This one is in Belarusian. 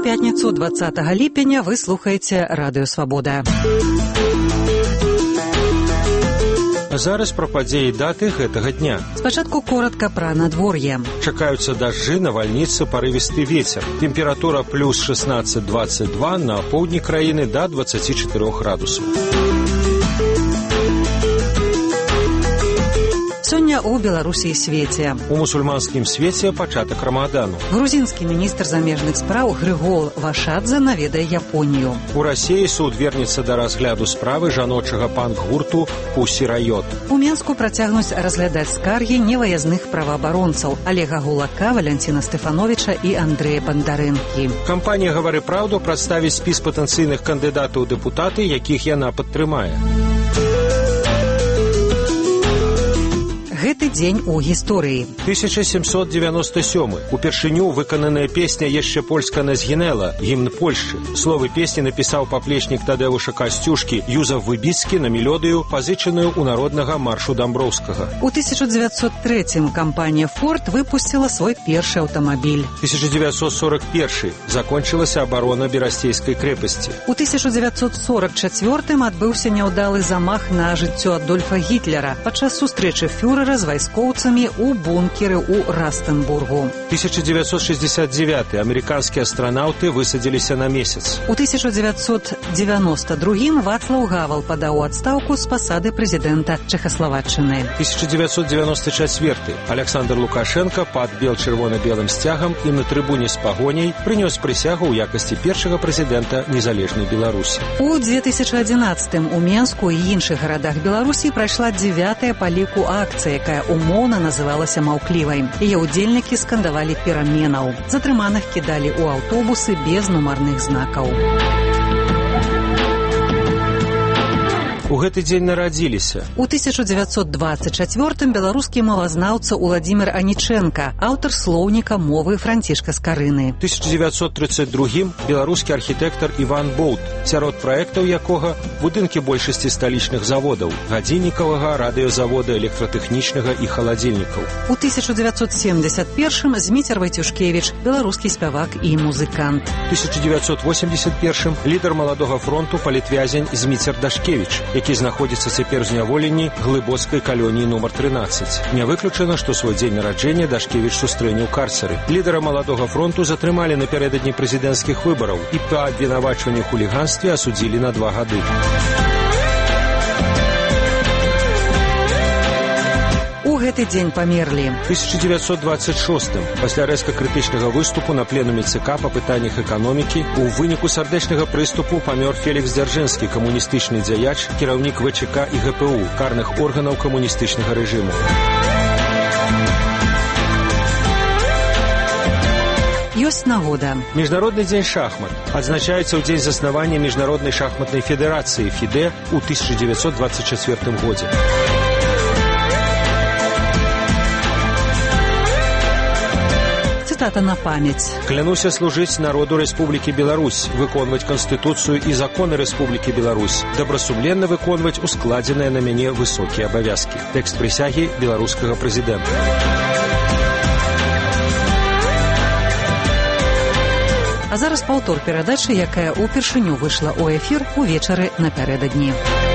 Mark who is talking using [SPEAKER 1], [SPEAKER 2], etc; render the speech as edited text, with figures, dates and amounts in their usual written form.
[SPEAKER 1] пятніцу 20 ліпеня вы слухаеце Радыё Свабода.
[SPEAKER 2] Зараз пра падзеі даты гэтага дня.
[SPEAKER 1] Спачатку коротка пра надвор'е.
[SPEAKER 2] Чакаюцца дажджы, навальніцы, парывісты вецер. Тэмпература плюс 16-22, на поўдні краіны да 24 градусаў.
[SPEAKER 1] Сёння ў Беларусі і свеце.
[SPEAKER 2] У мусульманскім свеце пачатак рамадану.
[SPEAKER 1] Грузінскі міністр замежных спраў Грыгол Вашадзе наведае Японію.
[SPEAKER 2] У Расіі суд вернецца да разгляду справы жаночага панк-гурту «Пусі Райот».
[SPEAKER 1] У Менску працягнуць разглядаць скаргі невыязных праваабаронцаў Олега Гулака, Валянціна Стэфановіча і Андрэя Бандарэнкі.
[SPEAKER 2] Кампанія «Гавары праўду» прадставіць спіс патэнцыйных кандыдатаў у дэпутаты, якіх яна падтрымае.
[SPEAKER 1] Гэты дзень у гісторыі.
[SPEAKER 2] 1797. Упершыню выкананая песня «Яшчэ польска не згінела», гімн Польшчы. Словы песні напісаў паплечнік Тадэвуша Касцюшкі Юзаф Выбіцкі на мелодыю, пазычаную ў народнага маршу Дамброўскага.
[SPEAKER 1] У 1903 кампанія «Форд» выпусціла свой першы аўтамабіль.
[SPEAKER 2] 1941. Закончылася абарона Берасцейскай крэпасці.
[SPEAKER 1] У 1944 адбыўся няўдалы замах на жыццё Адольфа Гітлера падчас сустрэчы фюрэра з вайскоўцамі ў бункеры ў Растенбургу.
[SPEAKER 2] 1969. Амерыканскія астранаўты высадзіліся на месяц.
[SPEAKER 1] У 1992 Вацлаў Гавал падаў у адстаўку з пасады прэзідэнта Чэхаславаччыны.
[SPEAKER 2] 1994. Александр Лукашенко пад бел-чырвона-белым сцягам і на трыбуне з пагоняй прынёс прысягу ў якасці першага прэзідэнта незалежнай Беларусі.
[SPEAKER 1] У 2011 у Менску і іншых гарадах Беларусі прайшла 9-я па ліку акцыя, якая умоўна называлася маўклівай. Яе ўдзельнікі скандавалі пераменаў. Затрыманых кідалі ў аўтобусы без нумарных знакаў.
[SPEAKER 2] У гэты дзень нарадзіліся.
[SPEAKER 1] У 1924 беларускі мовазнаўца Уладзімір Анічэнка, аўтар слоўніка мовы Францішка Скарыны.
[SPEAKER 2] У 1932 беларускі архітэктар Іван Боўт, сярод праектаў якога будынкі большасці сталічных заводаў, гадзіннікавага, радыёзавода, электратэхнічнага і халадзільнікаў.
[SPEAKER 1] У 1971 Зміцер Вайцюшкевіч, беларускі спявак і музыкант.
[SPEAKER 2] У 1981 лідар маладога фронту палітвязень Зміцер Дашкевіч, які знаходзіцца цяпер у зняволенні глыбоцкай калоніі нумар 13. Не выключана, што свой дзень нараджэння Дашкевіч сустрэне ў карцары. Лідара маладога фронту затрымалі напярэдадні прэзідэнцкіх выбараў і па абвінавачванні ў хуліганстве асудзілі на 2 гады.
[SPEAKER 1] У гэты дзень памерлі.
[SPEAKER 2] 1926. Пасля рэзка крытычнага выступу на пленуме ЦК па пытаннях эканомікі у выніку сардэчнага прыступу памёр Фелікс Дзяржынскі, камуністычны дзяяч, кіраўнік ВЧК і ГПУ, карных органаў камуністычнага рэжыму.
[SPEAKER 1] Ёсць нагода.
[SPEAKER 2] Міжнародны дзень шахмат адзначаецца ў дзень заснавання Міжнароднай шахматнай федэрацыі ФІДЭ ў 1924 годзе.
[SPEAKER 1] Цытата на памяць.
[SPEAKER 2] Клянуся служыць народу Рэспублікі Беларусь, выконваць Канстытуцыю і законы Рэспублікі Беларусь, добрасумленна выконваць ускладзеныя на мяне высокія абавязкі. Тэкст прысягі беларускага прэзідэнта. А зараз паўтор перадачы, якая ўпершыню выйшла ў эфір увечары напярэдадні.